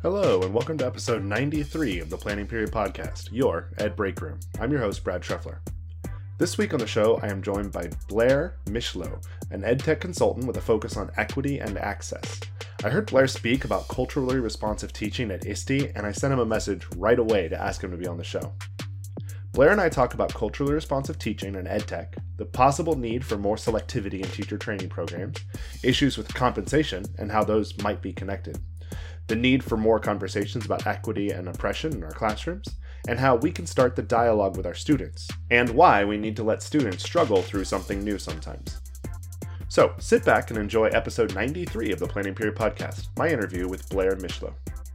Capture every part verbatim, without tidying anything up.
Hello, and welcome to episode ninety-three of the Planning Period Podcast, your Ed Break Room. I'm your host, Brad Treffler. This week on the show, I am joined by Blair Mishlow, an EdTech consultant with a focus on equity and access. I heard Blair speak about culturally responsive teaching at I S T E, and I sent him a message right away to ask him to be on the show. Blair and I talk about culturally responsive teaching and EdTech, the possible need for more selectivity in teacher training programs, issues with compensation and how those might be connected, the need for more conversations about equity and oppression in our classrooms, and how we can start the dialogue with our students, and why we need to let students struggle through something new sometimes. So, sit back and enjoy episode ninety-three of the Planning Period Podcast, my interview with Blair Mishlow.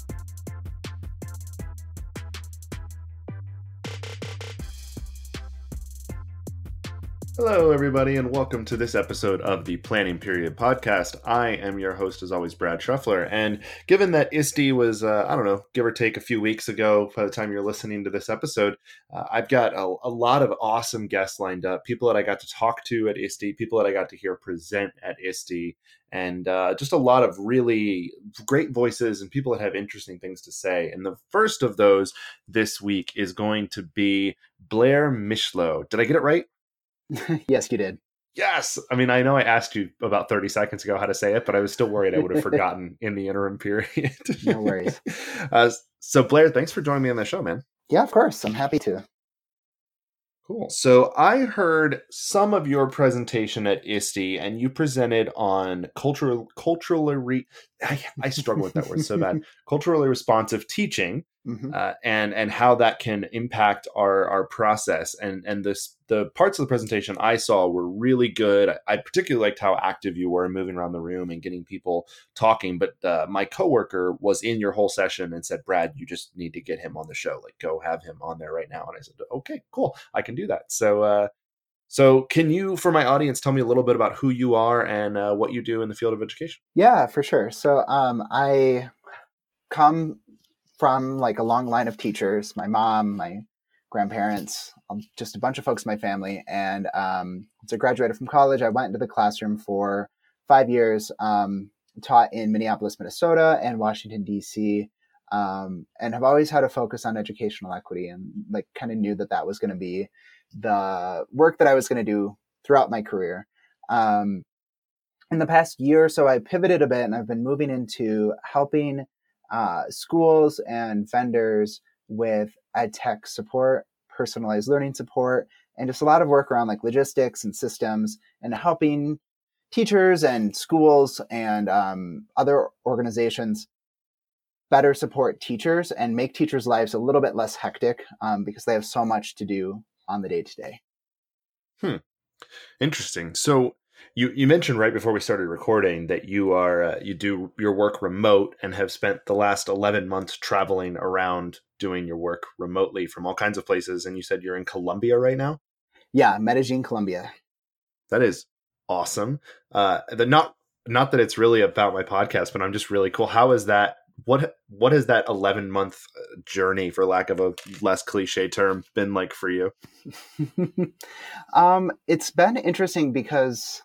Hello, everybody, and welcome to this episode of the Planning Period Podcast. I am your host, as always, Brad Treffler, and given that I S T E was, uh, I don't know, give or take a few weeks ago by the time you're listening to this episode, uh, I've got a, a lot of awesome guests lined up, people that I got to talk to at I S T E, people that I got to hear present at I S T E, and uh, just a lot of really great voices and people that have interesting things to say. And the first of those this week is going to be Blair Mishlow. Did I get it right? Yes, you did. Yes. I mean, I know I asked you about thirty seconds ago how to say it, but I was still worried I would have forgotten in the interim period. No worries. Uh, so, Blair, thanks for joining me on the show, man. Yeah, of course. I'm happy to. Cool. So I heard some of your presentation at I S T E, and you presented on cultural, culturally, re- I, I struggle with that word so bad, culturally responsive teaching, mm-hmm. uh, and and how that can impact our our process. And and this the parts of the presentation I saw were really good. I, I particularly liked how active you were moving around the room and getting people talking. But uh, my coworker was in your whole session and said, "Brad, you just need to get him on the show. Like, go have him on there right now." And I said, "Okay, cool. I can do that." So, uh, so can you, for my audience, tell me a little bit about who you are and uh, what you do in the field of education? Yeah, for sure. So um, I come from like a long line of teachers, my mom, my grandparents, just a bunch of folks in my family. And um, once I graduated from college, I went into the classroom for five years, um, taught in Minneapolis, Minnesota and Washington, D C, um, and have always had a focus on educational equity, and like kind of knew that that was going to be the work that I was going to do throughout my career. Um, in the past year or so, I pivoted a bit and I've been moving into helping uh, schools and vendors with ed tech support, personalized learning support, and just a lot of work around like logistics and systems, and helping teachers and schools and um, other organizations better support teachers and make teachers' lives a little bit less hectic um, because they have so much to do on the day-to-day. Hmm. Interesting. So you, you mentioned right before we started recording that you are uh, you do your work remote and have spent the last eleven months traveling around doing your work remotely from all kinds of places. And you said you're in Colombia right now? Yeah, Medellin, Colombia. That is awesome. Uh, the, not not that it's really about my podcast, but I'm just really cool. How is that? What what has that eleven month journey, for lack of a less cliche term, been like for you? um, it's been interesting because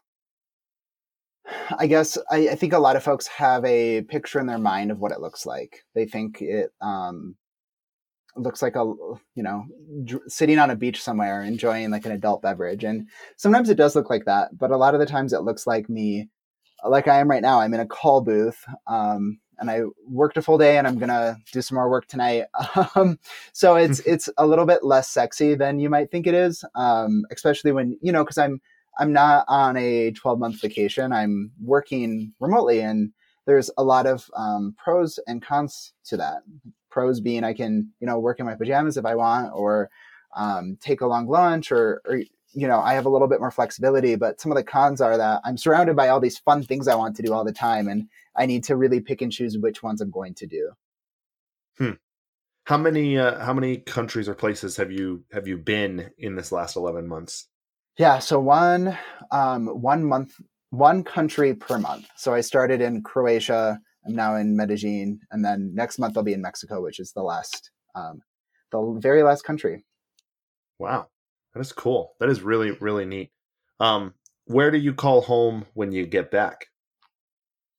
I guess I, I think a lot of folks have a picture in their mind of what it looks like. They think it um, looks like a, you know, dr- sitting on a beach somewhere enjoying like an adult beverage. And sometimes it does look like that, but a lot of the times it looks like me, like I am right now. I'm in a call booth. Um, and I worked a full day and I'm going to do some more work tonight. Um, so it's, it's a little bit less sexy than you might think it is. Um, especially when, you know, cause I'm, I'm not on a twelve month vacation. I'm working remotely, and there's a lot of um, pros and cons to that. Pros being I can, you know, work in my pajamas if I want, or um, take a long lunch, or, or, you know, I have a little bit more flexibility. But some of the cons are that I'm surrounded by all these fun things I want to do all the time, and I need to really pick and choose which ones I'm going to do. Hmm. How many uh, how many countries or places have you have you been in this last eleven months? Yeah, so one um, one month, one country per month. So I started in Croatia. I'm now in Medellin, and then next month I'll be in Mexico, which is the last, um, the very last country. Wow, that is cool. That is really really neat. Um, where do you call home when you get back?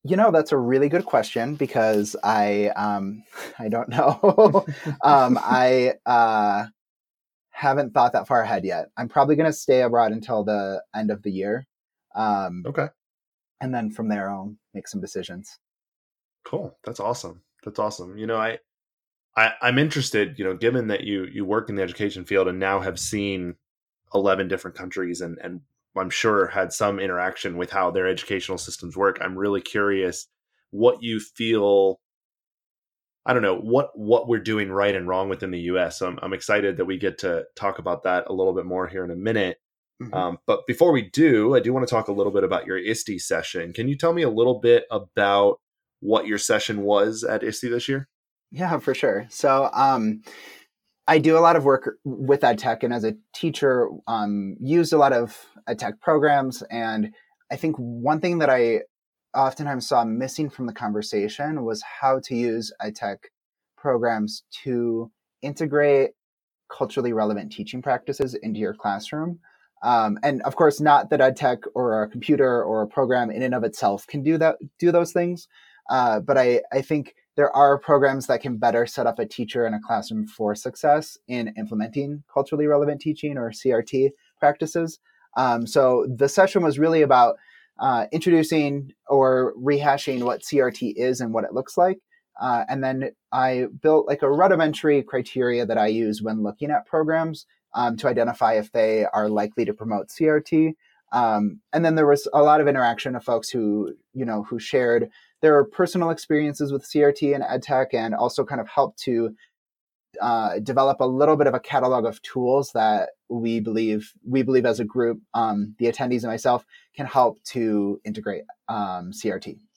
You know, that's a really good question because I um, I don't know. um, I uh, haven't thought that far ahead yet. I'm probably going to stay abroad until the end of the year, um, Okay, and then from there I'll make some decisions. cool. That's awesome. That's awesome. You know, I, I I'm interested. You know, given that you you work in the education field and now have seen eleven different countries and and I'm sure had some interaction with how their educational systems work. I'm really curious what you feel. I don't know what what we're doing right and wrong within the U S. So I'm, I'm excited that we get to talk about that a little bit more here in a minute. Mm-hmm. Um, but before we do, I do want to talk a little bit about your I S T E session. Can you tell me a little bit about what your session was at I S T E this year? Yeah, for sure. So um, I do a lot of work with EdTech, and as a teacher, um, used a lot of EdTech programs. And I think one thing that I oftentimes saw missing from the conversation was how to use EdTech programs to integrate culturally relevant teaching practices into your classroom. Um, and of course, not that EdTech or a computer or a program in and of itself can do that, do those things. Uh, but I, I think there are programs that can better set up a teacher in a classroom for success in implementing culturally relevant teaching or C R T practices. Um, so the session was really about uh, introducing or rehashing what C R T is and what it looks like. Uh, and then I built like a rudimentary criteria that I use when looking at programs um, to identify if they are likely to promote C R T. Um, and then there was a lot of interaction of folks who, you know, who shared their personal experiences with C R T and EdTech, and also kind of helped to uh, develop a little bit of a catalog of tools that we believe we believe as a group, um, the attendees and myself, can help to integrate um, C R T.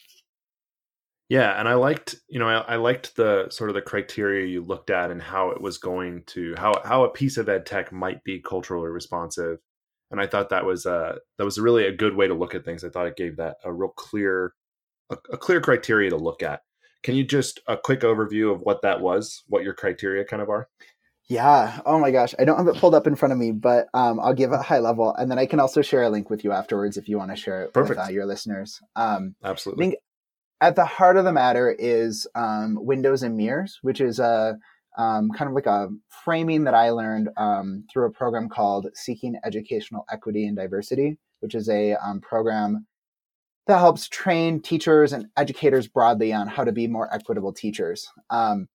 Yeah, and I liked, you know, I, I liked the sort of the criteria you looked at and how it was going to how how a piece of ed tech might be culturally responsive, and I thought that was a that was really a good way to look at things. I thought it gave that a real clear a, a clear criteria to look at. Can you just a quick overview of what that was, what your criteria kind of are? Yeah. Oh my gosh. I don't have it pulled up in front of me, but um, I'll give it high level. And then I can also share a link with you afterwards if you want to share it Perfect. with uh, your listeners. Um, Absolutely. I think at the heart of the matter is um, Windows and Mirrors, which is a um, kind of like a framing that I learned um, through a program called Seeking Educational Equity and Diversity, which is a um, program that helps train teachers and educators broadly on how to be more equitable teachers. Um,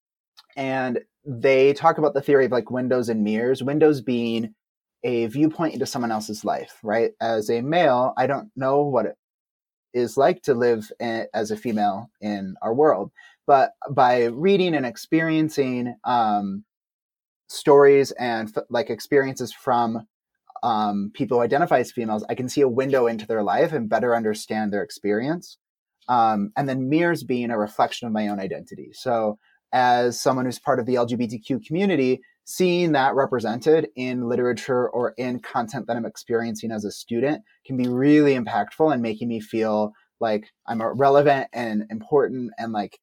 and they talk about the theory of like windows and mirrors, windows being a viewpoint into someone else's life, right? As a male, I don't know what it is like to live in, as a female in our world, but by reading and experiencing um, stories and f- like experiences from um, people who identify as females, I can see a window into their life and better understand their experience. Um, and then mirrors being a reflection of my own identity. So as someone who's part of the L G B T Q community, seeing that represented in literature or in content that I'm experiencing as a student can be really impactful and making me feel like I'm a relevant and important and like,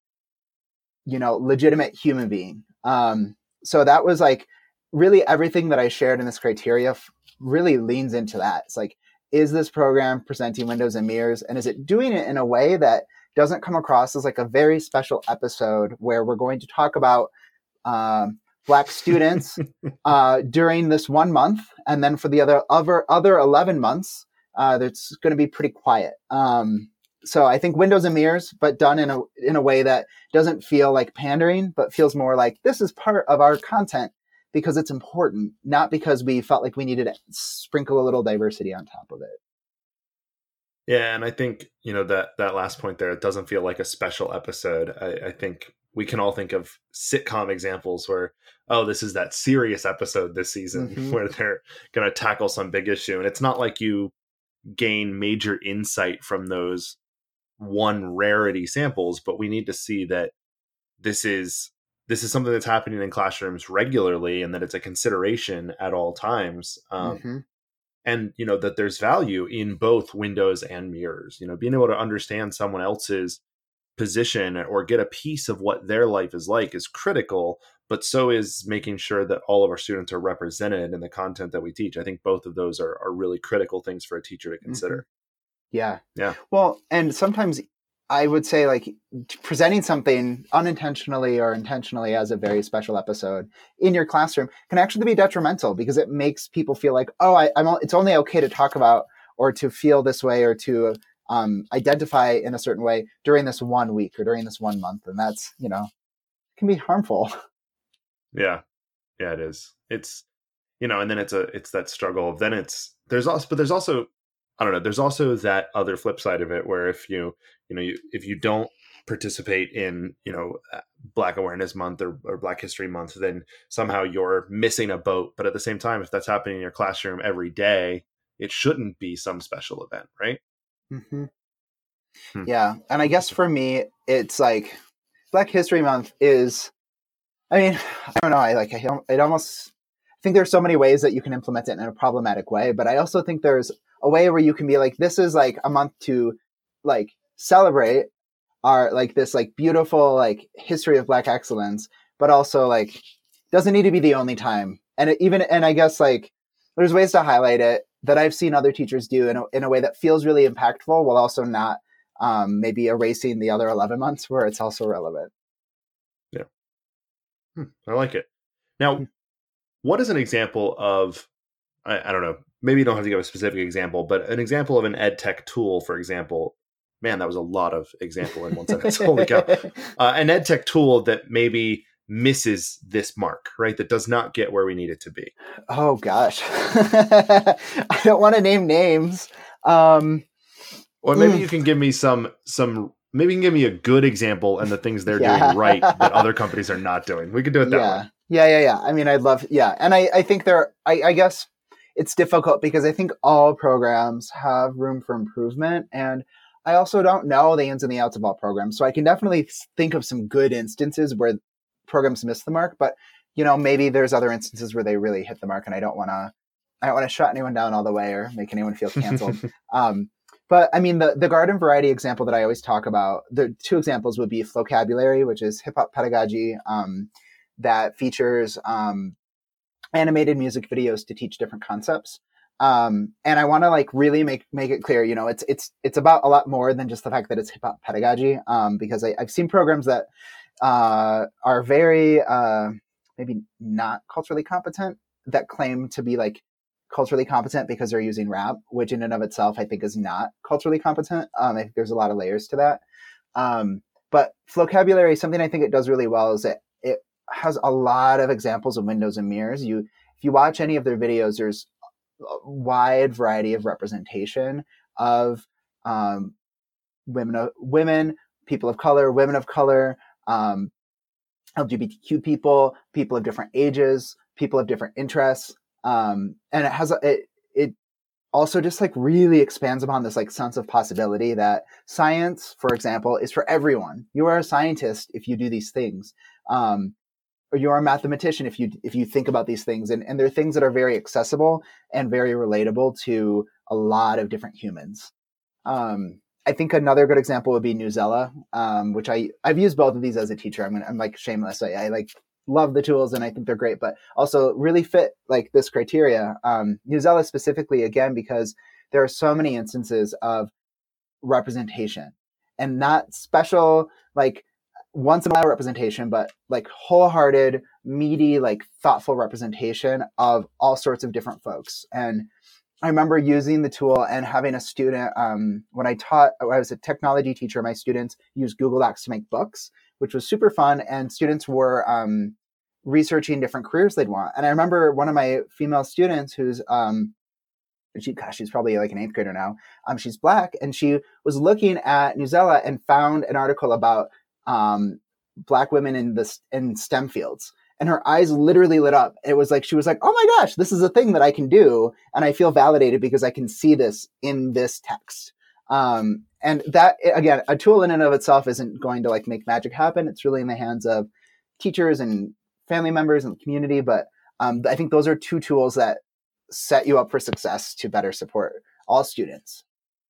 you know, legitimate human being. Um, so that was like really everything that I shared in this criteria f- really leans into that. It's like, is this program presenting windows and mirrors? And is it doing it in a way that doesn't come across as like a very special episode where we're going to talk about um, Black students uh, during this one month, and then for the other other, other eleven months, uh, that's going to be pretty quiet. Um, so I think windows and mirrors, but done in a in a way that doesn't feel like pandering, but feels more like this is part of our content because it's important, not because we felt like we needed to sprinkle a little diversity on top of it. Yeah, and I think, you know, that that last point there, it doesn't feel like a special episode. I, I think we can all think of sitcom examples where, oh, this is that serious episode this season Mm-hmm. where they're going to tackle some big issue. And it's not like you gain major insight from those one rarity samples, but we need to see that this is this is something that's happening in classrooms regularly and that it's a consideration at all times. Um, Mm-hmm. and you know that there's value in both windows and mirrors. You know, being able to understand someone else's position or get a piece of what their life is like is critical, but so is making sure that all of our students are represented in the content that we teach. I think both of those are, are really critical things for a teacher to Mm-hmm. consider. Yeah. Yeah. Well, and sometimes I would say like presenting something unintentionally or intentionally as a very special episode in your classroom can actually be detrimental because it makes people feel like, oh, I, I'm. It's only okay to talk about or to feel this way or to um, identify in a certain way during this one week or during this one month, and that's you know can be harmful. Yeah, yeah, it is. It's you know, and then it's a it's that struggle. Then it's there's also but there's also I don't know. There's also that other flip side of it where if you you know you if you don't participate in you know Black Awareness Month or, or Black History Month, then somehow you're missing a boat. But at the same time, if that's happening in your classroom every day, it shouldn't be some special event, right? Mm-hmm. Hmm. Yeah, and I guess for me, it's like Black History Month is. I mean, I don't know. I like. I don't, it almost. I think there's so many ways that you can implement it in a problematic way, but I also think there's a way where you can be like, this is like a month to like celebrate our like this like beautiful like history of Black excellence, but also like doesn't need to be the only time. And it, even and I guess like there's ways to highlight it that I've seen other teachers do in a, in a way that feels really impactful while also not um, maybe erasing the other eleven months where it's also relevant. Yeah, hmm, I like it. Now, what is an example of I, I don't know. Maybe you don't have to give a specific example, but an example of an ed tech tool, for example. Man, that was a lot of example in one sentence. Holy cow. Uh, an ed tech tool that maybe misses this mark, right? That does not get where we need it to be. Oh, gosh. I don't want to name names. Um, or maybe mm. you can give me some, some, maybe you can give me a good example and the things they're yeah. doing right that other companies are not doing. We could do it that yeah. way. Yeah, yeah, yeah. I mean, I'd love, yeah. And I, I think there, I, I guess it's difficult because I think all programs have room for improvement. And I also don't know the ins and the outs of all programs. So I can definitely think of some good instances where programs miss the mark, but you know, maybe there's other instances where they really hit the mark and I don't want to, I don't want to shut anyone down all the way or make anyone feel canceled. um, but I mean, the, the garden variety example that I always talk about, the two examples would be Flocabulary, which is hip hop pedagogy, um, that features um, animated music videos to teach different concepts. Um, and I want to like really make, make it clear, you know, it's, it's, it's about a lot more than just the fact that it's hip hop pedagogy. Um, because I, I've seen programs that, uh, are very, uh, maybe not culturally competent that claim to be like culturally competent because they're using rap, which in and of itself, I think is not culturally competent. Um, I think there's a lot of layers to that. Um, but Flocabulary, something I think it does really well is that it has a lot of examples of windows and mirrors. You, if you watch any of their videos, there's wide variety of representation of um, women, women, people of color, women of color, um, L G B T Q people, people of different ages, people of different interests, um, and it has a, it it also just like really expands upon this like sense of possibility that science, for example, is for everyone. You are a scientist if you do these things. Um, or you're a mathematician if you if you think about these things. And, and they're things that are very accessible and very relatable to a lot of different humans. Um, I think another good example would be Newsela, um, which I, I've used both of these as a teacher. I'm, I'm like shameless. I, I like love the tools and I think they're great, but also really fit like this criteria. Um, Newsela specifically, again, because there are so many instances of representation and not special, like, once in a while representation, but like wholehearted, meaty, like thoughtful representation of all sorts of different folks. And I remember using the tool and having a student, um, when I taught, I was a technology teacher, my students used Google Docs to make books, which was super fun. And students were um, researching different careers they'd want. And I remember one of my female students who's, um, she, gosh, she's probably like an eighth grader now. Um, she's Black. And she was looking at Newsela and found an article about Um, Black women in this in STEM fields, and her eyes literally lit up. It was like she was like, "Oh my gosh, this is a thing that I can do," and I feel validated because I can see this in this text. Um, and that again, a tool in and of itself isn't going to like make magic happen. It's really in the hands of teachers and family members and the community. But um, I think those are two tools that set you up for success to better support all students.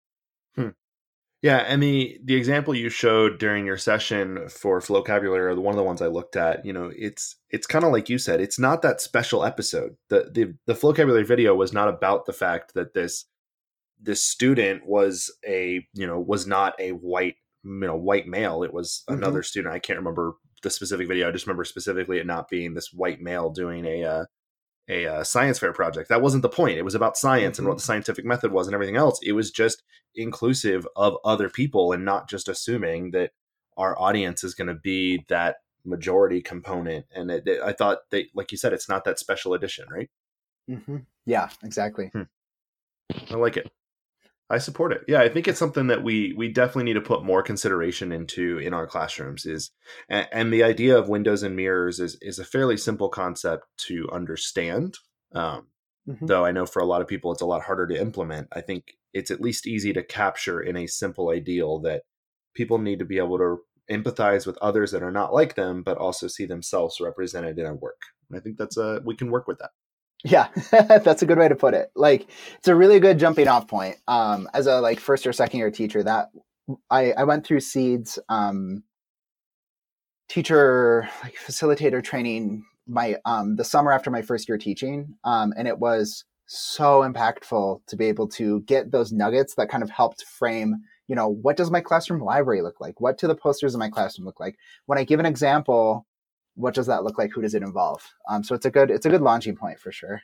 Hmm. Yeah, and the the example you showed during your session for Flocabulary, or one of the ones I looked at, you know, it's it's kind of like you said, it's not that special episode. The the the Flocabulary video was not about the fact that this this student was a, you know, was not a white, you know, white male. It was another Mm-hmm. student. I can't remember the specific video. I just remember specifically it not being this white male doing a, uh, a uh, science fair project. That wasn't the point. It was about science and Mm-hmm. what the scientific method was and everything else. It was just inclusive of other people and not just assuming that our audience is going to be that majority component. And it, it, I thought they, like you said, it's not that special edition, right? Mm-hmm. Yeah, exactly. Hmm. I like it. I support it. Yeah, I think it's something that we we definitely need to put more consideration into in our classrooms. Is and, and the idea of windows and mirrors is is a fairly simple concept to understand. Um, Mm-hmm. though I know for a lot of people it's a lot harder to implement. I think it's at least easy to capture in a simple ideal that people need to be able to empathize with others that are not like them, but also see themselves represented in our work. And I think that's a we can work with that. Yeah, that's a good way to put it. Like, it's a really good jumping off point. Um, as a like first or second year teacher, that I, I went through SEED's um, teacher like facilitator training my um, the summer after my first year teaching, um, and it was so impactful to be able to get those nuggets that kind of helped frame, you know, what does my classroom library look like? What do the posters in my classroom look like? When I give an example, what does that look like? Who does it involve? Um, so it's a good it's a good launching point for sure.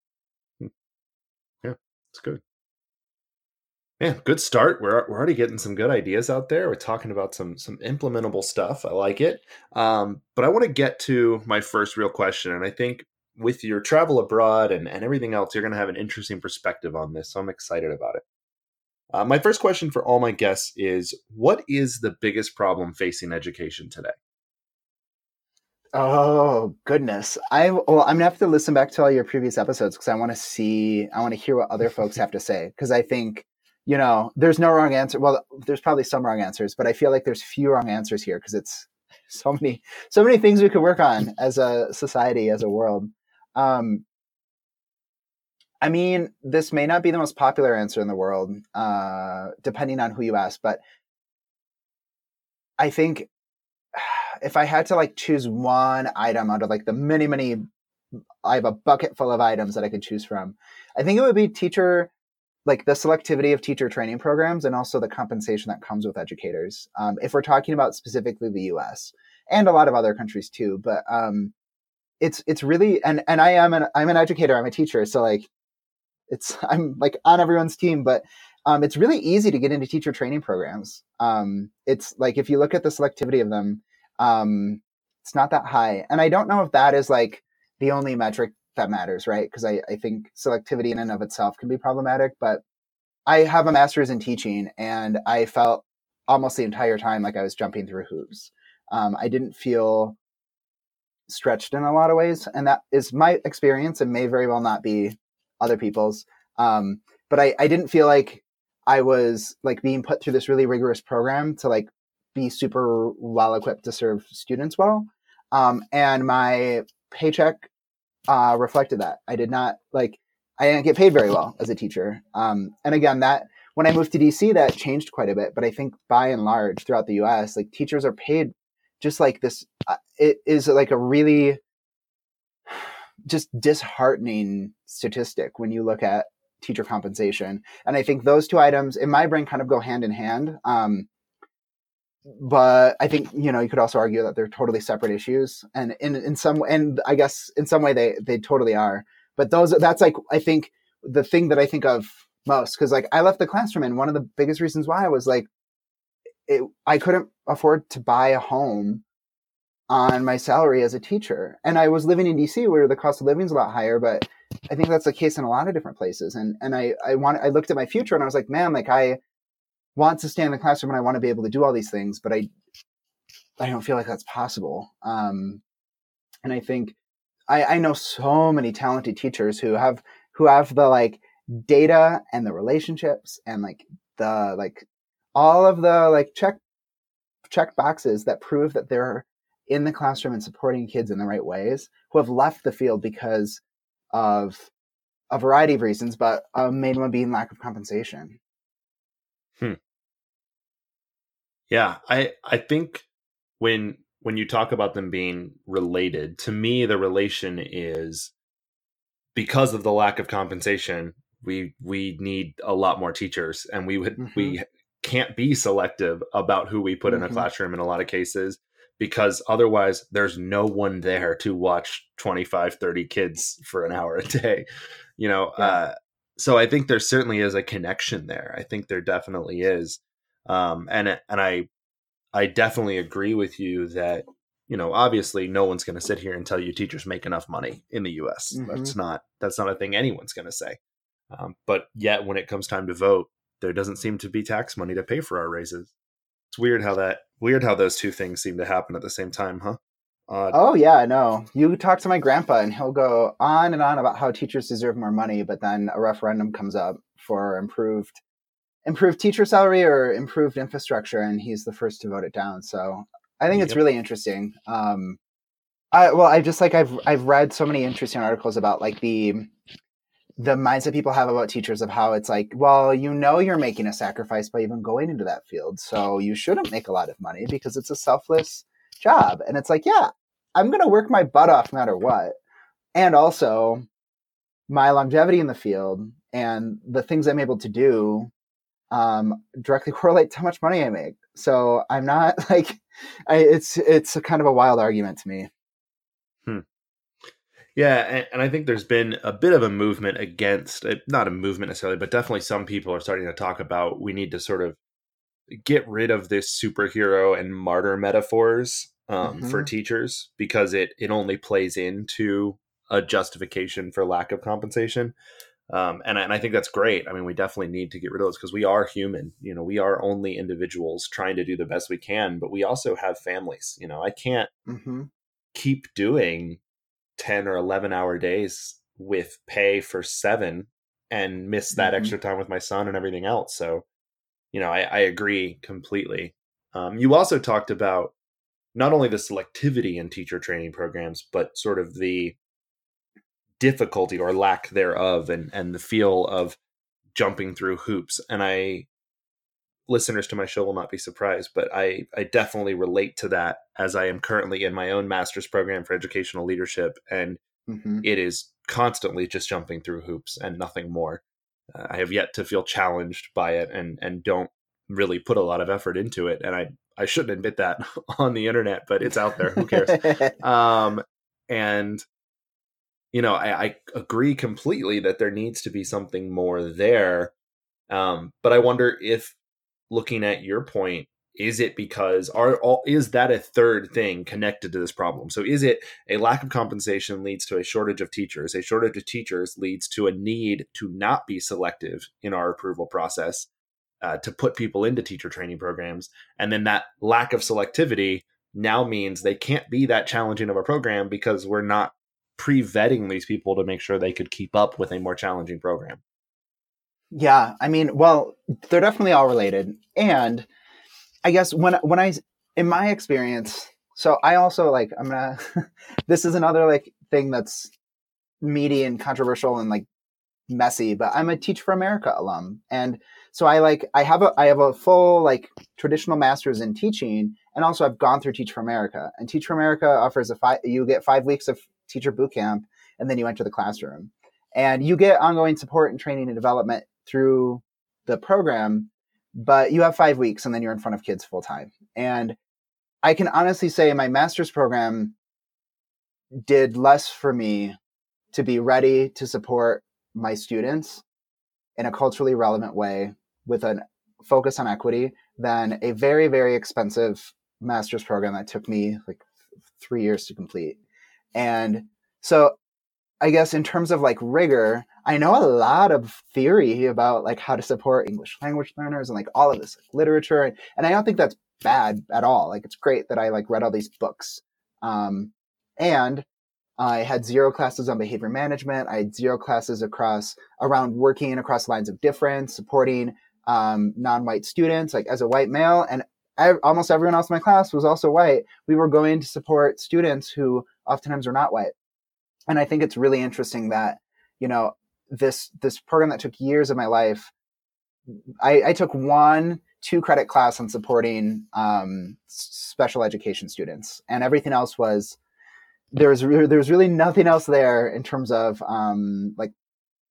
Yeah, it's good. Man, good start. We're we're already getting some good ideas out there. We're talking about some some implementable stuff. I like it. Um, but I want to get to my first real question, and I think with your travel abroad and, and everything else, you're going to have an interesting perspective on this. So I'm excited about it. Uh, my first question for all my guests is: what is the biggest problem facing education today? Oh goodness. I well, I'm gonna have to listen back to all your previous episodes because I want to see, I want to hear what other folks have to say. Because I think, you know, there's no wrong answer. Well, there's probably some wrong answers, but I feel like there's few wrong answers here because it's so many, so many things we could work on as a society, as a world. Um, I mean, this may not be the most popular answer in the world, uh, depending on who you ask, but I think if I had to like choose one item out of like the many, many, I have a bucket full of items that I could choose from. I think it would be teacher, like the selectivity of teacher training programs and also the compensation that comes with educators. Um, if we're talking about specifically the U S and a lot of other countries too, but um, it's, it's really, and, and I am an, I'm an educator, I'm a teacher. So like, it's, I'm like on everyone's team, but um, it's really easy to get into teacher training programs. Um, it's like, if you look at the selectivity of them, um, it's not that high. And I don't know if that is like the only metric that matters, right? Because I, I think selectivity in and of itself can be problematic, but I have a master's in teaching and I felt almost the entire time like I was jumping through hoops. Um, I didn't feel stretched in a lot of ways. And that is my experience and may very well not be other people's. Um, but I, I didn't feel like I was like being put through this really rigorous program to like be super well equipped to serve students well. Um, and my paycheck uh, reflected that. I did not like, I didn't get paid very well as a teacher. Um, and again, that when I moved to D C, that changed quite a bit. But I think by and large throughout the U S, like teachers are paid just like this. Uh, it is like a really just disheartening statistic when you look at teacher compensation. And I think those two items in my brain kind of go hand in hand. Um, but I think, you know, you could also argue that they're totally separate issues, and in, in some, and I guess in some way they, they totally are. But those, that's like, I think the thing that I think of most, because like I left the classroom, and one of the biggest reasons why was like, it, I couldn't afford to buy a home on my salary as a teacher. And I was living in D C where the cost of living is a lot higher, but I think that's the case in a lot of different places. And, and I, I want, I looked at my future and I was like, man, like I want to stay in the classroom and I want to be able to do all these things, but I, I don't feel like that's possible. Um, and I think I, I know so many talented teachers who have, who have the like data and the relationships and like the, like all of the like check, check boxes that prove that they're in the classroom and supporting kids in the right ways, who have left the field because of a variety of reasons, but a main one being lack of compensation. Hmm. Yeah, I I think when when you talk about them being related, to me the relation is because of the lack of compensation, we we need a lot more teachers, and we would Mm-hmm. we can't be selective about who we put mm-hmm. in a classroom in a lot of cases, because otherwise there's no one there to watch twenty-five, thirty kids for an hour a day, you know. Yeah. Uh, so I think there certainly is a connection there. I think there definitely is. Um, and, and I, I definitely agree with you that, you know, obviously no one's going to sit here and tell you teachers make enough money in the U S. Mm-hmm. That's not, that's not a thing anyone's going to say. Um, but yet when it comes time to vote, there doesn't seem to be tax money to pay for our raises. It's weird how that, weird how those two things seem to happen at the same time, huh? Odd. Oh yeah, I know. You talk to my grandpa and he'll go on and on about how teachers deserve more money, but then a referendum comes up for improved improved teacher salary or improved infrastructure, and he's the first to vote it down. So I think yep. it's really interesting. Um, I well, I just like I've I've read so many interesting articles about like the the mindset people have about teachers of how it's like, well, you know, you're making a sacrifice by even going into that field, so you shouldn't make a lot of money because it's a selfless job. And it's like, yeah, I'm going to work my butt off no matter what. And also my longevity in the field and the things I'm able to do um, directly correlate to how much money I make. So I'm not like, I, it's, it's a kind of a wild argument to me. Hmm. Yeah. And, and I think there's been a bit of a movement against, not a movement necessarily, but definitely some people are starting to talk about, we need to sort of get rid of this superhero and martyr metaphors um, mm-hmm. for teachers, because it it only plays into a justification for lack of compensation. Um, and, and I think that's great. I mean, we definitely need to get rid of those because we are human. You know, we are only individuals trying to do the best we can, but we also have families. You know, I can't mm-hmm. keep doing ten or eleven hour days with pay for seven and miss that mm-hmm. extra time with my son and everything else. So, you know, I, I agree completely. Um, you also talked about not only the selectivity in teacher training programs, but sort of the difficulty or lack thereof, and, and the feel of jumping through hoops. And I, listeners to my show will not be surprised, but I, I definitely relate to that, as I am currently in my own master's program for educational leadership. And mm-hmm. it is constantly just jumping through hoops and nothing more. Uh, I have yet to feel challenged by it, and, and don't really put a lot of effort into it. And I, I shouldn't admit that on the internet, but it's out there. Who cares? um, and, you know, I, I agree completely that there needs to be something more there. Um, but I wonder if, looking at your point, is it because are all, is that a third thing connected to this problem? So is it a lack of compensation leads to a shortage of teachers? A shortage of teachers leads to a need to not be selective in our approval process, uh, to put people into teacher training programs. And then that lack of selectivity now means they can't be that challenging of a program because we're not pre-vetting these people to make sure they could keep up with a more challenging program. Yeah, I mean, well, they're definitely all related. And I guess when when I, in my experience, so I also like, I'm gonna, this is another like thing that's meaty and controversial and like messy, but I'm a Teach for America alum. And so I like, I have a, I have a full like traditional master's in teaching. And also I've gone through Teach for America, and Teach for America offers a five, you get five weeks of teacher boot camp, and then you enter the classroom and you get ongoing support and training and development through the program, but you have five weeks and then you're in front of kids full time. And I can honestly say my master's program did less for me to be ready to support my students in a culturally relevant way with a focus on equity than a very, very expensive master's program that took me like three years to complete. And so I guess in terms of like rigor, I know a lot of theory about like how to support English language learners and like all of this like, literature. And, and I don't think that's bad at all. Like, it's great that I like read all these books. Um, and I had zero classes on behavior management. I had zero classes across around working across lines of difference, supporting um, non-white students, like as a white male. And I, almost everyone else in my class was also white. We were going to support students who oftentimes are not white. And I think it's really interesting that, you know, this this program that took years of my life, I, I took one two credit class on supporting um, special education students, and everything else was, there was, re- there was really nothing else there in terms of um, like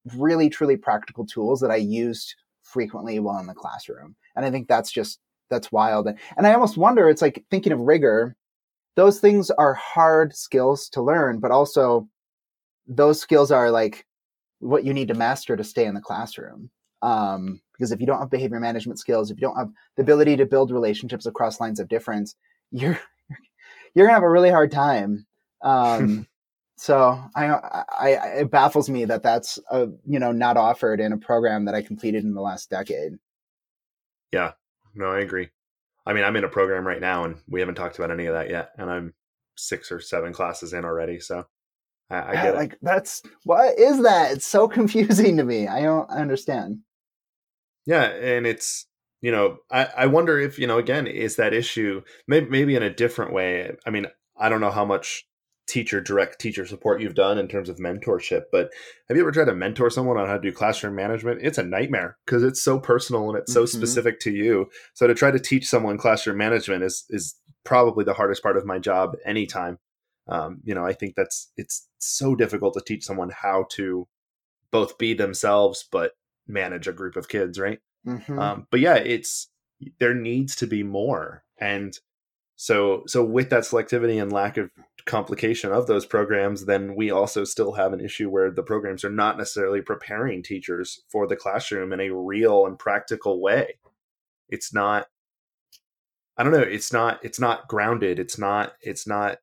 really, truly practical tools that I used frequently while in the classroom. And I think that's just, that's wild. And I almost wonder, it's like thinking of rigor, those things are hard skills to learn, but also those skills are like what you need to master to stay in the classroom. Um, because if you don't have behavior management skills, if you don't have the ability to build relationships across lines of difference, you're, you're gonna have a really hard time. Um, so I, I, I, it baffles me that that's, a, you know, not offered in a program that I completed in the last decade. Yeah, no, I agree. I mean, I'm in a program right now and we haven't talked about any of that yet. And I'm six or seven classes in already. So I, I yeah, get like it. that's, what is that? It's so confusing to me. I don't understand. Yeah. And it's, you know, I, I wonder if, you know, again, is that issue maybe, maybe in a different way. I mean, I don't know how much teacher, direct teacher support you've done in terms of mentorship, but have you ever tried to mentor someone on how to do classroom management? It's a nightmare because it's so personal and it's so Mm-hmm. specific to you. So to try to teach someone classroom management is, is probably the hardest part of my job anytime. Um, you know, I think that's, it's so difficult to teach someone how to both be themselves, but manage a group of kids. Right. Mm-hmm. Um, but yeah, it's, there needs to be more. And so, so with that selectivity and lack of complication of those programs, then we also still have an issue where the programs are not necessarily preparing teachers for the classroom in a real and practical way. It's not, I don't know, it's not, it's not grounded. It's not, it's not,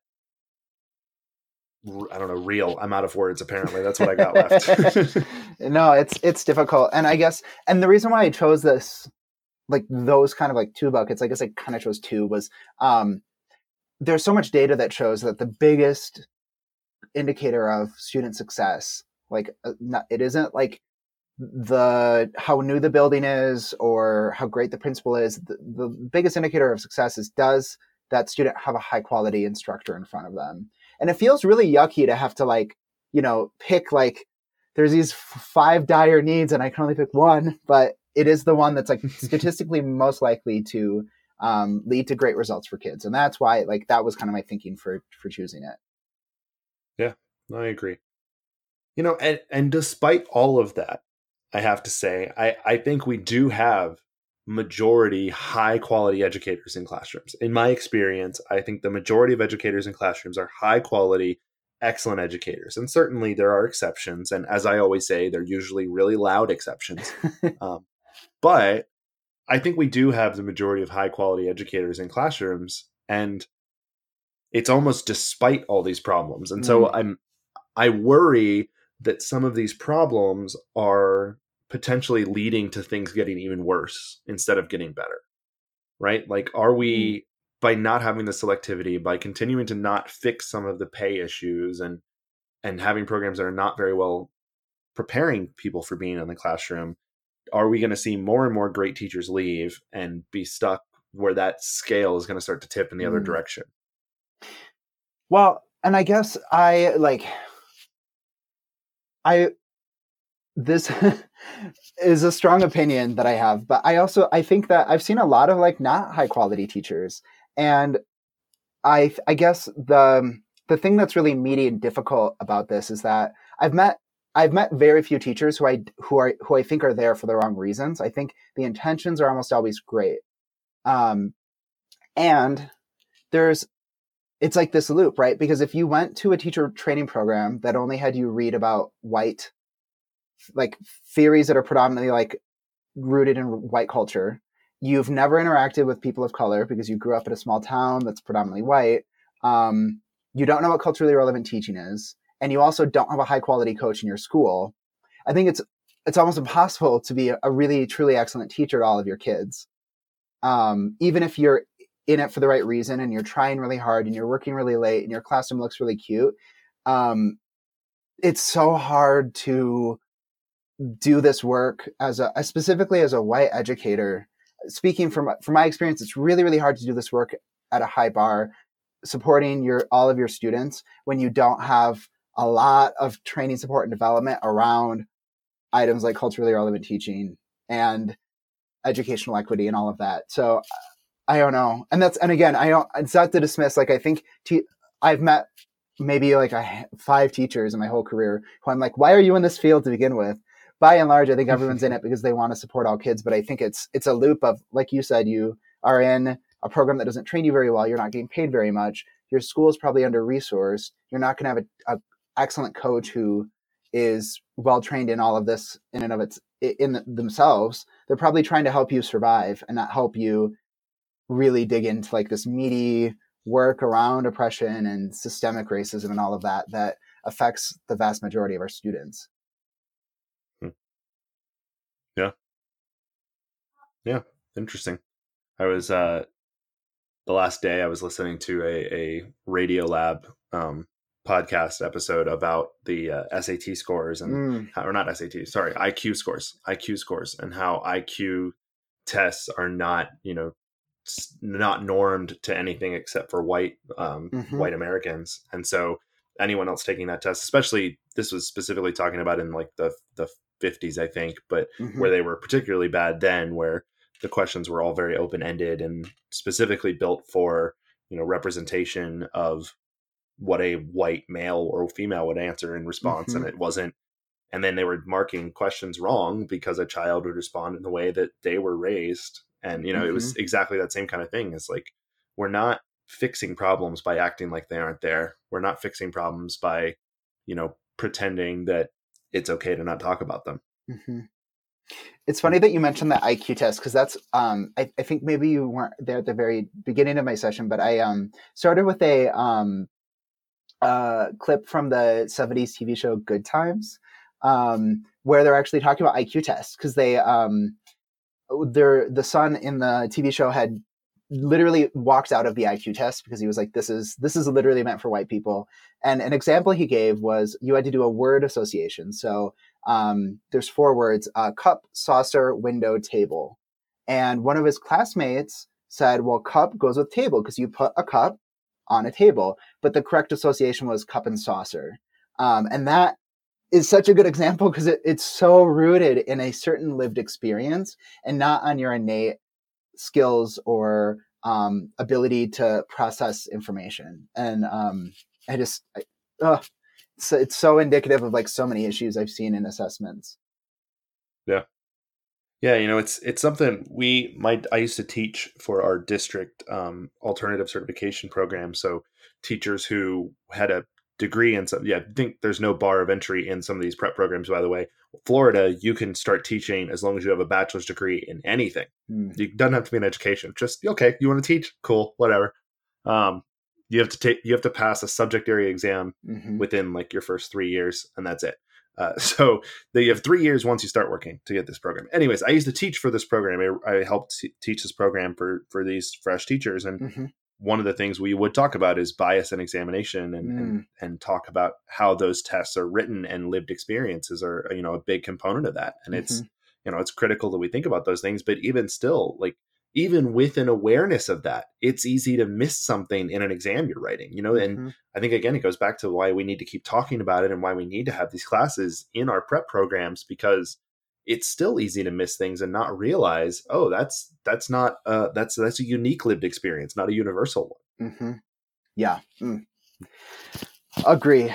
I don't know, real. I'm out of words. Apparently that's what I got left. No, it's, it's difficult. And I guess, and the reason why I chose this, like those kind of like two buckets, I guess I kind of chose two was, um, there's so much data that shows that the biggest indicator of student success, like uh, not, it isn't like the, how new the building is or how great the principal is. The, the biggest indicator of success is, does that student have a high quality instructor in front of them? And it feels really yucky to have to like, you know, pick like, there's these five dire needs and I can only pick one, but it is the one that's like statistically most likely to um, lead to great results for kids. And that's why like, that was kind of my thinking for, for choosing it. Yeah, I agree. You know, and, and despite all of that, I have to say, I, I think we do have majority high quality educators in classrooms. In my experience, I think the majority of educators in classrooms are high quality, excellent educators. And certainly there are exceptions. And as I always say, they're usually really loud exceptions. um, but I think we do have the majority of high quality educators in classrooms. And it's almost despite all these problems. And so Mm. I'm, I worry that some of these problems are potentially leading to things getting even worse instead of getting better, right? Like, are we, mm. by not having the selectivity, by continuing to not fix some of the pay issues and, and having programs that are not very well preparing people for being in the classroom, are we going to see more and more great teachers leave and be stuck where that scale is going to start to tip in the mm. other direction? Well, and I guess I like, I, this is a strong opinion that I have, but I also, I think that I've seen a lot of like not high quality teachers. And I, I guess the, the thing that's really meaty and difficult about this is that I've met, I've met very few teachers who I, who are, who I think are there for the wrong reasons. I think the intentions are almost always great. Um, and there's, it's like this loop, right? Because if you went to a teacher training program that only had you read about white, like theories that are predominantly like rooted in white culture, you've never interacted with people of color because you grew up in a small town that's predominantly white. Um, you don't know what culturally relevant teaching is. And you also don't have a high quality coach in your school. I think it's, it's almost impossible to be a really, truly excellent teacher to all of your kids. Um, even if you're in it for the right reason and you're trying really hard and you're working really late and your classroom looks really cute. Um, it's so hard to do this work as a, specifically as a white educator. Speaking from, from my experience, it's really, really hard to do this work at a high bar, supporting your, all of your students when you don't have a lot of training support and development around items like culturally relevant teaching and educational equity and all of that. So I don't know. And that's, and again, I don't, it's not to dismiss, like, I think te- I've met maybe like a, five teachers in my whole career who I'm like, why are you in this field to begin with? by and large, I think everyone's in it because they want to support all kids. But I think it's it's a loop of, like you said, you are in a program that doesn't train you very well. You're not getting paid very much. Your school is probably under-resourced. You're not going to have a, a excellent coach who is well trained in all of this in and of its in themselves. They're probably trying to help you survive and not help you really dig into like this meaty work around oppression and systemic racism and all of that that affects the vast majority of our students. Yeah. Yeah. Interesting. I was, uh, the last day I was listening to a, a Radiolab um, podcast episode about the uh, S A T scores and, Mm. how, or not S A T, sorry, I Q scores, I Q scores and how I Q tests are not, you know, not normed to anything except for white, um, Mm-hmm. white Americans. And so anyone else taking that test, especially this was specifically talking about in like the, the fifties, I think, but Mm-hmm. where they were particularly bad then, where the questions were all very open-ended and specifically built for, you know, representation of what a white male or female would answer in response. Mm-hmm. And it wasn't, and then they were marking questions wrong because a child would respond in the way that they were raised. And, you know, Mm-hmm. it was exactly that same kind of thing. It's like, we're not fixing problems by acting like they aren't there. We're not fixing problems by, you know, pretending that it's okay to not talk about them. Mm-hmm. It's funny that you mentioned the I Q test because that's um, I, I think maybe you weren't there at the very beginning of my session, but I um, started with a um, uh, clip from the seventies T V show Good Times, um, where they're actually talking about I Q tests because they um, their the son in the T V show had literally walked out of the I Q test because he was like, this is this is literally meant for white people. And an example he gave was you had to do a word association. So um, there's four words, uh, cup, saucer, window, table. And one of his classmates said, well, cup goes with table because you put a cup on a table. But the correct association was cup and saucer. Um, and that is such a good example because it, it's so rooted in a certain lived experience and not on your innate skills or um, ability to process information. And um, I just, I, ugh, it's, it's so indicative of like so many issues I've seen in assessments. Yeah. Yeah. You know, it's, it's something we might, I used to teach for our district um, alternative certification program. So teachers who had a degree in some, yeah, I think there's no bar of entry in some of these prep programs, by the way. Florida, you can start teaching as long as you have a bachelor's degree in anything. Mm. You doesn't have to be in education. Just, okay, you want to teach? Cool, whatever. Um, you have to take, you have to pass a subject area exam Mm-hmm. within like your first three years, and that's it. Uh, so that you have three years once you start working to get this program. Anyways, I used to teach for this program. I, I helped t- teach this program for for these fresh teachers, and Mm-hmm. one of the things we would talk about is bias in examination and, Mm. and and talk about how those tests are written, and lived experiences are, you know, a big component of that. And it's, Mm-hmm. you know, it's critical that we think about those things, but even still, like, even with an awareness of that, it's easy to miss something in an exam you're writing, you know, and Mm-hmm. I think, again, it goes back to why we need to keep talking about it and why we need to have these classes in our prep programs, because it's still easy to miss things and not realize, oh, that's, that's not, uh, that's, that's a unique lived experience, not a universal one. Mm-hmm. Yeah. Mm. Agree.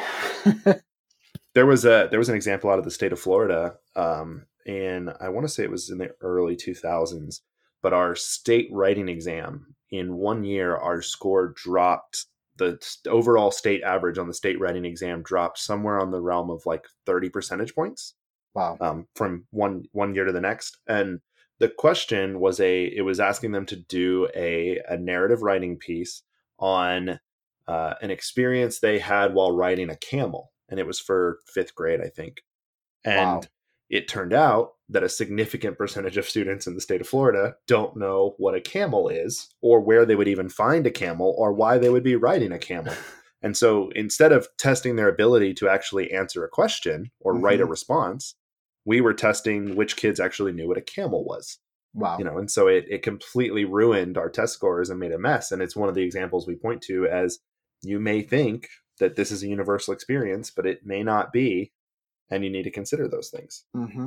There was a, there was an example out of the state of Florida. Um, and I want to say it was in the early two thousands, but our state writing exam in one year, our score dropped. The overall state average on the state writing exam dropped somewhere on the realm of like thirty percentage points. Wow. Um, from one one year to the next. And the question was a, it was asking them to do a, a narrative writing piece on uh, an experience they had while riding a camel. And it was for fifth grade, I think. And Wow. it turned out that a significant percentage of students in the state of Florida don't know what a camel is, or where they would even find a camel, or why they would be riding a camel. And so instead of testing their ability to actually answer a question or Mm-hmm. write a response, we were testing which kids actually knew what a camel was. Wow. You know, and so it, it completely ruined our test scores and made a mess. And it's one of the examples we point to as, you may think that this is a universal experience, but it may not be. And you need to consider those things. Mm-hmm.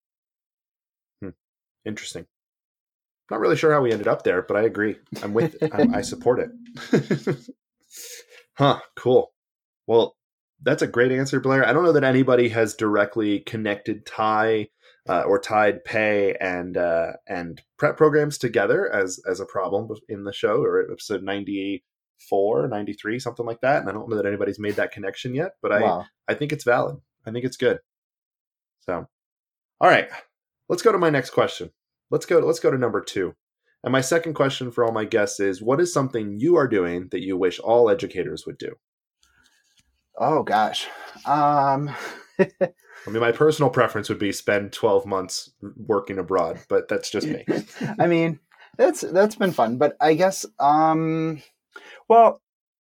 Hmm. Interesting. Not really sure how we ended up there, but I agree. I'm with it. I, I support it. Huh. Cool. Well, that's a great answer, Blair. I don't know that anybody has directly connected Tide uh, or Tide Pay and uh, and prep programs together as as a problem in the show, or episode ninety-four, ninety-three, something like that. And I don't know that anybody's made that connection yet, but I Wow. I think it's valid. I think it's good. So, all right, let's go to my next question. Let's go. Let's go to number two. And my second question for all my guests is, what is something you are doing that you wish all educators would do? Oh gosh. Um, I mean, my personal preference would be spend twelve months working abroad, but that's just me. I mean, that's that's been fun, but I guess, um, well,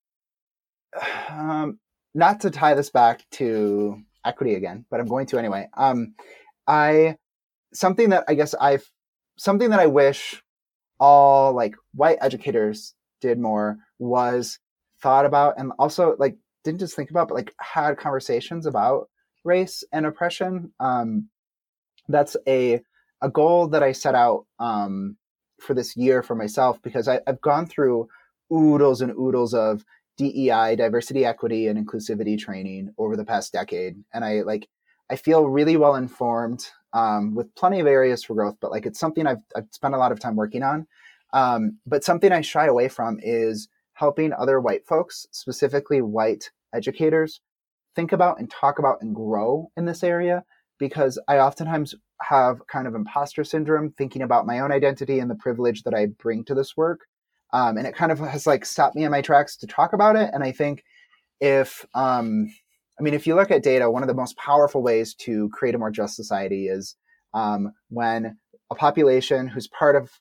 um, not to tie this back to equity again, but I'm going to anyway. Um, I something that I guess I've something that I wish all like white educators did more was thought about, and also like didn't just think about, but like had conversations about race and oppression. Um, that's a a goal that I set out um, for this year for myself, because I, I've gone through oodles and oodles of D E I, diversity, equity, and inclusivity training over the past decade, and I like I feel really well informed um, with plenty of areas for growth. But like it's something I've I've spent a lot of time working on. Um, but something I shy away from is helping other white folks, specifically white educators, think about and talk about and grow in this area, because I oftentimes have kind of imposter syndrome thinking about my own identity and the privilege that I bring to this work. Um, and it kind of has like stopped me in my tracks to talk about it. And I think if, um, I mean, if you look at data, one of the most powerful ways to create a more just society is um, when a population who's part of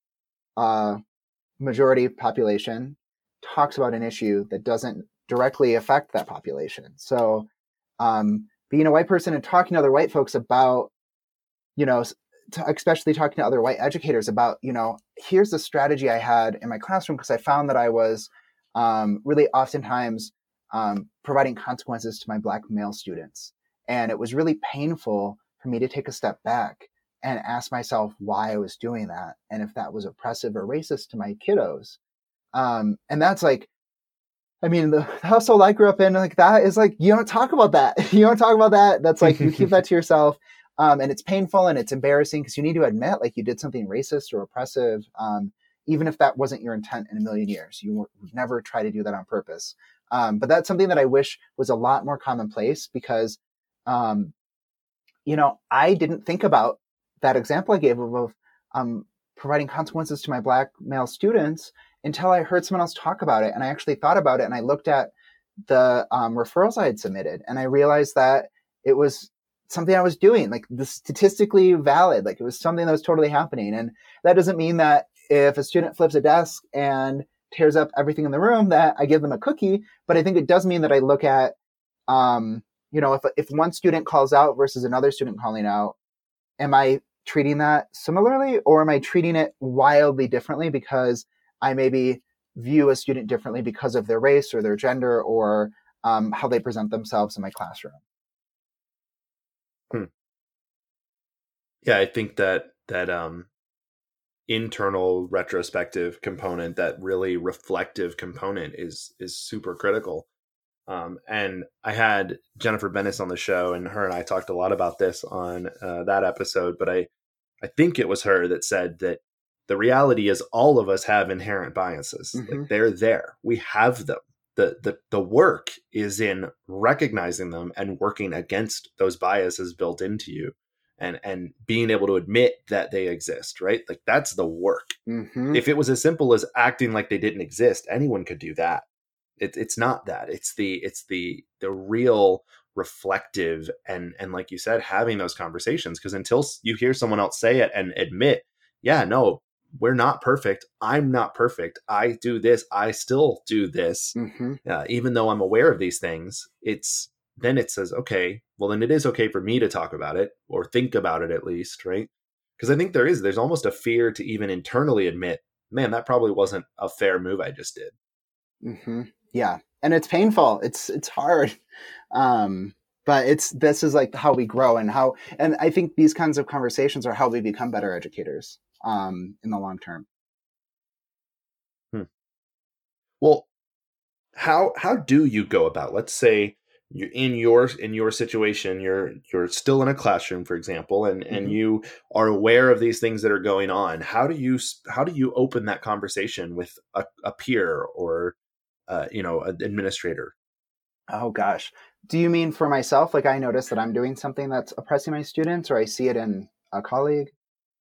a majority population talks about an issue that doesn't directly affect that population. So um, being a white person and talking to other white folks about, you know, to, especially talking to other white educators about, you know, here's the strategy I had in my classroom, because I found that I was um, really oftentimes um, providing consequences to my Black male students. And it was really painful for me to take a step back and ask myself why I was doing that, and if that was oppressive or racist to my kiddos. Um, and that's like, I mean, the household I grew up in, like that is like, you don't talk about that. You don't talk about that. That's like, you keep that to yourself. Um, and it's painful and it's embarrassing, because you need to admit like you did something racist or oppressive, um, even if that wasn't your intent in a million years. You would never try to do that on purpose. Um, but that's something that I wish was a lot more commonplace, because, um, you know, I didn't think about that example I gave of, of um, providing consequences to my Black male students until I heard someone else talk about it. And I actually thought about it, and I looked at the um, referrals I had submitted, and I realized that it was something I was doing, like the statistically valid, like it was something that was totally happening. And that doesn't mean that if a student flips a desk and tears up everything in the room that I give them a cookie, but I think it does mean that I look at, um, you know, if if one student calls out versus another student calling out, am I treating that similarly, or am I treating it wildly differently because I maybe view a student differently because of their race or their gender or um, how they present themselves in my classroom? Hmm. Yeah, I think that that um, internal retrospective component, that really reflective component, is is super critical. Um, and I had Jennifer Bennis on the show, and her and I talked a lot about this on uh, that episode. But I I think it was her that said that the reality is all of us have inherent biases. Mm-hmm. Like they're there. We have them. The, the the work is in recognizing them and working against those biases built into you, and and being able to admit that they exist, right? Like that's the work. Mm-hmm. If it was as simple as acting like they didn't exist, anyone could do that. It, it's not that. It's the it's the the real reflective and and like you said, having those conversations, because until you hear someone else say it and admit, yeah, no, we're not perfect. I'm not perfect. I do this. I still do this. Mm-hmm. Uh, even though I'm aware of these things, it's then it says, okay, well, then it is okay for me to talk about it or think about it at least, right? Because I think there is, there's almost a fear to even internally admit, man, that probably wasn't a fair move I just did. Mm-hmm. Yeah. And it's painful. It's, it's hard. Um, but it's, this is like how we grow, and how, and I think these kinds of conversations are how we become better educators um, in the long term. Hmm. Well, how, how do you go about, let's say you in your in your situation, you're you're still in a classroom, for example, and and Mm-hmm. you are aware of these things that are going on. How do you how do you open that conversation with a, a peer or uh, you know, an administrator? Oh gosh. Do you mean for myself? Like I notice that I'm doing something that's oppressing my students, or I see it in a colleague?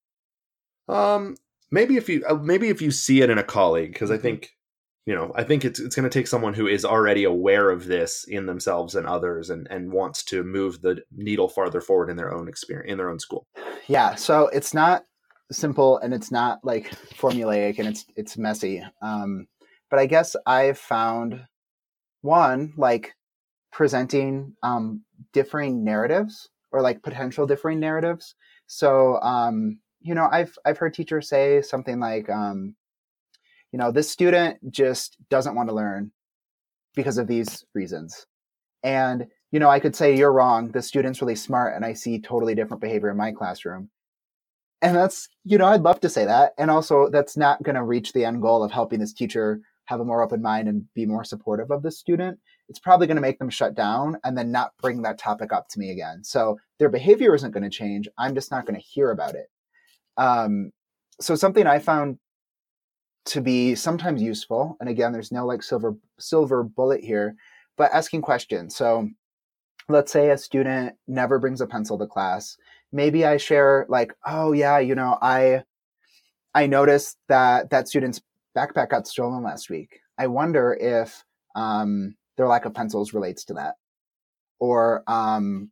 Um, maybe if you uh, maybe if you see it in a colleague, because I Mm-hmm. think you know I think it's it's going to take someone who is already aware of this in themselves and others, and and wants to move the needle farther forward in their own experience in their own school. Yeah. So it's not simple and it's not like formulaic and it's it's messy. Um, but I guess I've found one like presenting um, differing narratives or like potential differing narratives. So um, you know, I've I've heard teachers say something like, um, you know, this student just doesn't want to learn because of these reasons. And, you know, I could say, you're wrong. The student's really smart and I see totally different behavior in my classroom. And that's, you know, I'd love to say that. And also, that's not going to reach the end goal of helping this teacher have a more open mind and be more supportive of the student. It's probably going to make them shut down and then not bring that topic up to me again. So their behavior isn't going to change. I'm just not going to hear about it. Um, so something I found to be sometimes useful, and again, there's no like silver silver bullet here, but asking questions. So let's say a student never brings a pencil to class. Maybe I share like, oh yeah, you know, I I noticed that that student's backpack got stolen last week. I wonder if um, their lack of pencils relates to that. Or um,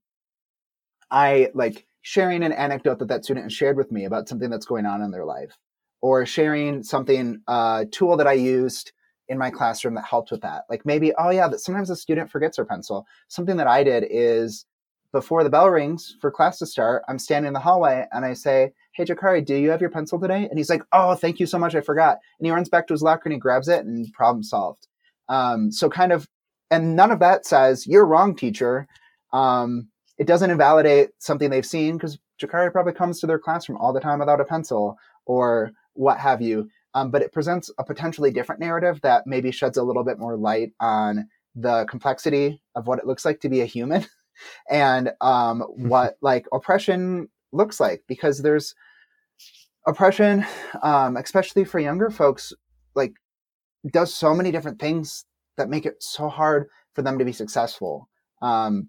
I like sharing an anecdote that that student has shared with me about something that's going on in their life, or sharing something, a uh, tool that I used in my classroom that helped with that. Like maybe, oh yeah, that sometimes a student forgets their pencil. Something that I did is before the bell rings for class to start, I'm standing in the hallway and I say, hey, Jakari, do you have your pencil today? And he's like, oh, thank you so much. I forgot. And he runs back to his locker and he grabs it and problem solved. Um, so kind of, and none of that says, you're wrong, teacher. Um, it doesn't invalidate something they've seen because Jakari probably comes to their classroom all the time without a pencil or what have you. Um, but it presents a potentially different narrative that maybe sheds a little bit more light on the complexity of what it looks like to be a human and um, what like oppression looks like, because there's oppression, um, especially for younger folks, like does so many different things that make it so hard for them to be successful. Um,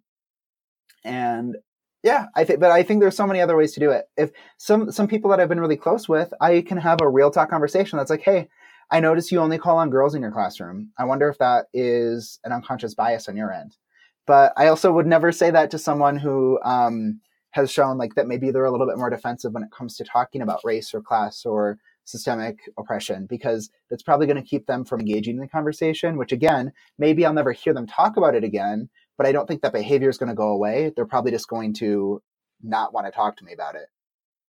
and yeah, I think, but I think there's so many other ways to do it. If some, some people that I've been really close with, I can have a real talk conversation that's like, hey, I notice you only call on girls in your classroom. I wonder if that is an unconscious bias on your end. But I also would never say that to someone who um, has shown like that maybe they're a little bit more defensive when it comes to talking about race or class or systemic oppression, because that's probably going to keep them from engaging in the conversation, which again, maybe I'll never hear them talk about it again, but I don't think that behavior is going to go away. They're probably just going to not want to talk to me about it.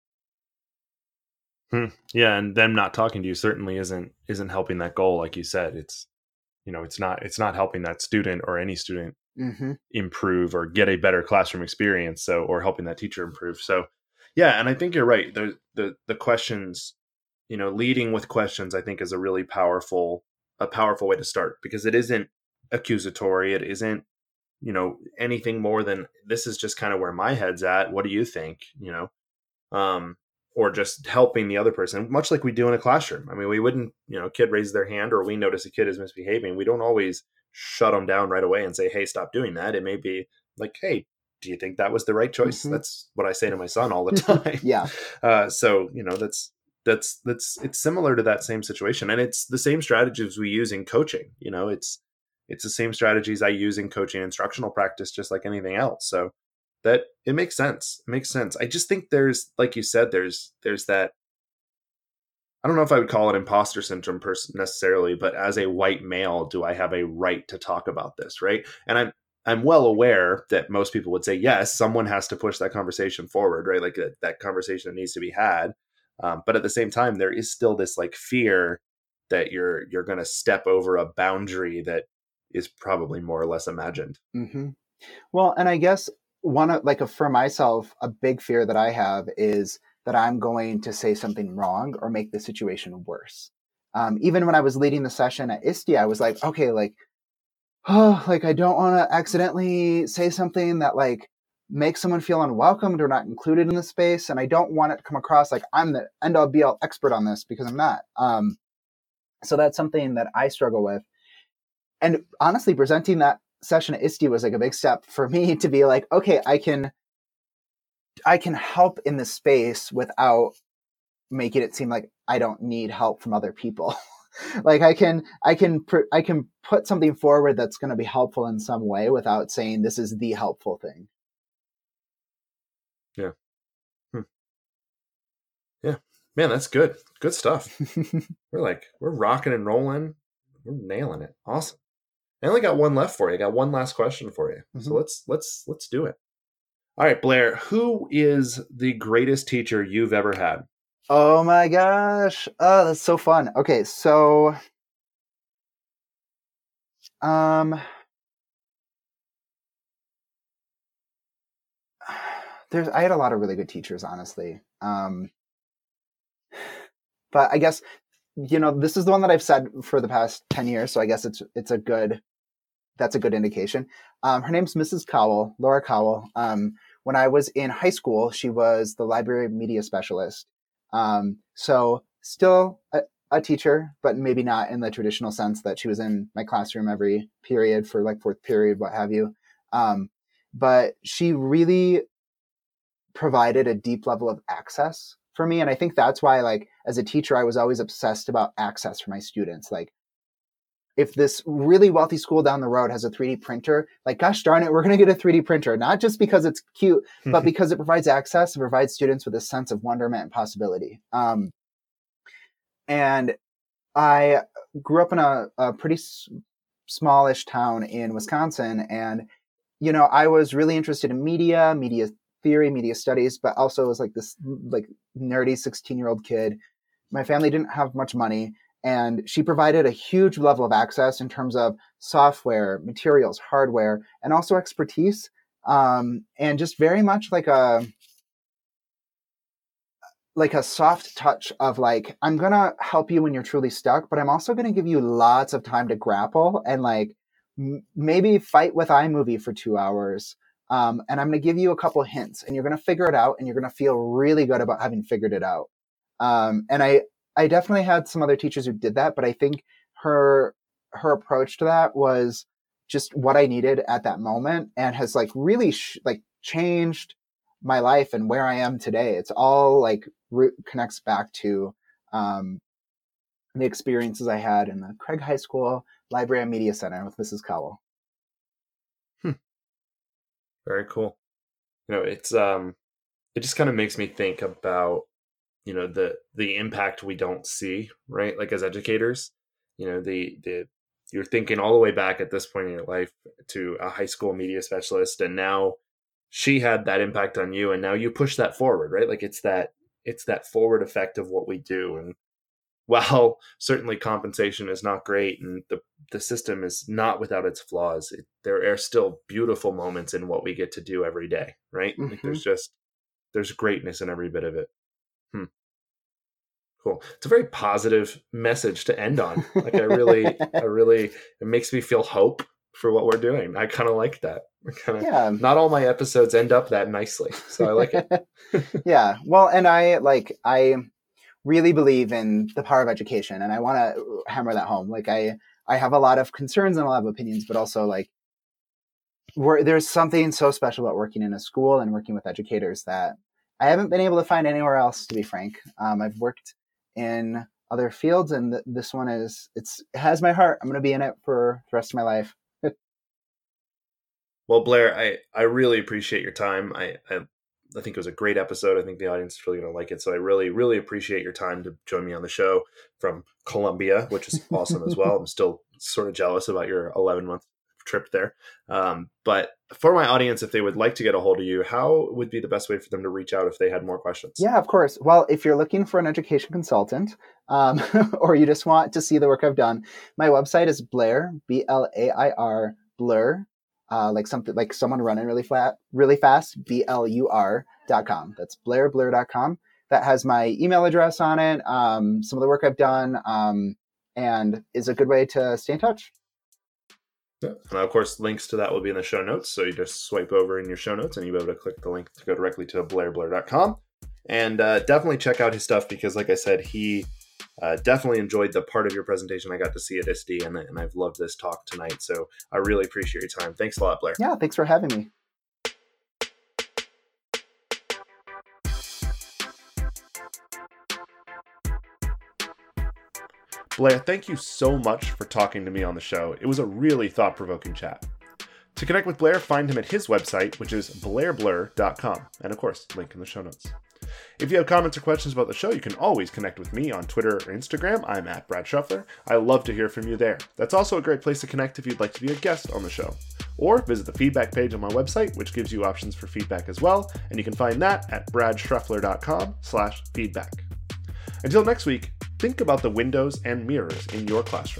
Hmm. Yeah, and them not talking to you certainly isn't isn't helping that goal. Like you said, it's you know it's not it's not helping that student or any student mm-hmm. improve or get a better classroom experience. So or helping that teacher improve. So yeah, and I think you're right. The the the questions, you know, leading with questions, I think is a really powerful a powerful way to start, because it isn't accusatory. It isn't you know anything more than, this is just kind of where my head's at. What do you think? You know. Um, or just helping the other person, much like we do in a classroom. I mean, we wouldn't, you know, kid raises their hand or we notice a kid is misbehaving. We don't always shut them down right away and say, hey, stop doing that. It may be like, hey, do you think that was the right choice? Mm-hmm. That's what I say to my son all the time. Yeah. Uh, so, you know, that's, that's, that's, it's similar to that same situation. And it's the same strategies we use in coaching. You know, it's, it's the same strategies I use in coaching instructional practice, just like anything else. So, that it makes sense. It makes sense. I just think there's, like you said, there's, there's that, I don't know if I would call it imposter syndrome pers- necessarily, but as a white male, do I have a right to talk about this? Right. And I'm, I'm well aware that most people would say, yes, someone has to push that conversation forward, right? Like that, that conversation needs to be had. Um, but at the same time, there is still this like fear that you're, you're going to step over a boundary that is probably more or less imagined. Mm-hmm. Well, and I guess one of like a, for myself, a big fear that I have is that I'm going to say something wrong or make the situation worse. Um, even when I was leading the session at I S T E, I was like, okay, like, oh, like I don't want to accidentally say something that like makes someone feel unwelcomed or not included in the space. And I don't want it to come across like I'm the end all be all expert on this, because I'm not. Um, so that's something that I struggle with. And honestly, presenting that session at I S T E was like a big step for me to be like, okay, I can, I can help in this space without making it seem like I don't need help from other people. Like I can, I can, I can put something forward that's going to be helpful in some way without saying this is the helpful thing. Yeah. Hmm. Yeah, man, that's good. Good stuff. We're like, we're rocking and rolling. We're nailing it. Awesome. I only got one left for you. I got one last question for you. Mm-hmm. So let's, let's, let's do it. All right, Blair, who is the greatest teacher you've ever had? Oh my gosh. Oh, that's so fun. Okay. So, um, there's, I had a lot of really good teachers, honestly. Um, but I guess, you know, this is the one that I've said for the past ten years. So I guess it's, it's a good, that's a good indication. Um, her name's Missus Cowell, Laura Cowell. Um, when I was in high school, she was the library media specialist. Um, so still a, a teacher, but maybe not in the traditional sense that she was in my classroom every period for like fourth period, what have you. Um, but she really provided a deep level of access for me. And I think that's why, like, as a teacher, I was always obsessed about access for my students. Like, if this really wealthy school down the road has a three D printer, like, gosh darn it, we're going to get a three D printer, not just because it's cute, but because it provides access and provides students with a sense of wonderment and possibility. Um, and I grew up in a, a pretty s- smallish town in Wisconsin. And, you know, I was really interested in media, media theory, media studies, but also was like this like nerdy sixteen year old kid. My family didn't have much money. And she provided a huge level of access in terms of software, materials, hardware, and also expertise. Um, and just very much like a like a soft touch of like, I'm going to help you when you're truly stuck, but I'm also going to give you lots of time to grapple and like m- maybe fight with iMovie for two hours. Um, and I'm going to give you a couple hints and you're going to figure it out and you're going to feel really good about having figured it out. Um, and I, I definitely had some other teachers who did that, but I think her, her approach to that was just what I needed at that moment and has like really sh- like changed my life and where I am today. It's all like root connects back to um, the experiences I had in the Craig High School Library and Media Center with Missus Cowell. Hmm. Very cool. You know, it's um, it just kind of makes me think about, you know, the the impact we don't see, right? Like as educators, you know, the the you're thinking all the way back at this point in your life to a high school media specialist, and now she had that impact on you, and now you push that forward, right? Like it's that it's that forward effect of what we do. And while certainly compensation is not great and the the system is not without its flaws, it, there are still beautiful moments in what we get to do every day, right? Mm-hmm. Like there's just there's greatness in every bit of it. Hmm. Cool. It's a very positive message to end on. Like I really, I really, it makes me feel hope for what we're doing. I kind of like that. Kind of, yeah. Not all my episodes end up that nicely, so I like it. Yeah. Well, and I like, I really believe in the power of education, and I want to hammer that home. Like I, I have a lot of concerns and a lot of opinions, but also like we're, there's something so special about working in a school and working with educators that I haven't been able to find anywhere else, to be frank. Um, I've worked in other fields, and th- this one is, it's, it has my heart. I'm going to be in it for the rest of my life. Well, Blair, I, I really appreciate your time. I, I I think it was a great episode. I think the audience is really going to like it. So I really, really appreciate your time to join me on the show from Colombia, which is awesome as well. I'm still sort of jealous about your eleven month trip there. Um, but for my audience, if they would like to get a hold of you, how would be the best way for them to reach out if they had more questions? Yeah, of course. Well, if you're looking for an education consultant, um, or you just want to see the work I've done, my website is Blair, B L A I R, Blur, uh, like something like someone running really flat, really fast, B L U R dot com. That's blair blur dot com. That has my email address on it, um, some of the work I've done, um, and is a good way to stay in touch. Yeah. And of course, links to that will be in the show notes. So you just swipe over in your show notes and you'll be able to click the link to go directly to blair blur dot com. And uh, definitely check out his stuff because, like I said, he uh, definitely enjoyed the part of your presentation I got to see at I S D, and, and I've loved this talk tonight. So I really appreciate your time. Thanks a lot, Blair. Yeah, thanks for having me. Blair, thank you so much for talking to me on the show. It was a really thought-provoking chat. To connect with Blair, find him at his website, which is blair blur dot com. And of course, link in the show notes. If you have comments or questions about the show, you can always connect with me on Twitter or Instagram. I'm at Brad Shuffler. I love to hear from you there. That's also a great place to connect if you'd like to be a guest on the show. Or visit the feedback page on my website, which gives you options for feedback as well. And you can find that at brad shuffler dot com slash feedback. Until next week, think about the windows and mirrors in your classroom.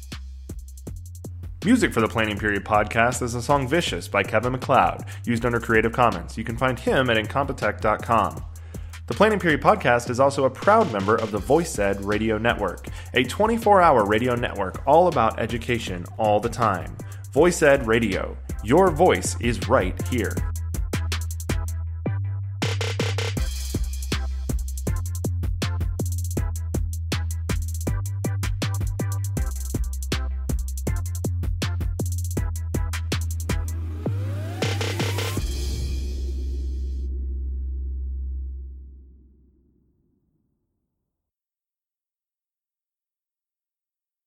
Music for the Planning Period podcast is the song Vicious by Kevin MacLeod, used under Creative Commons. You can find him at incompetech dot com. The Planning Period podcast is also a proud member of the VoiceEd Radio Network, a twenty-four hour radio network all about education all the time. VoiceEd Radio. Your voice is right here.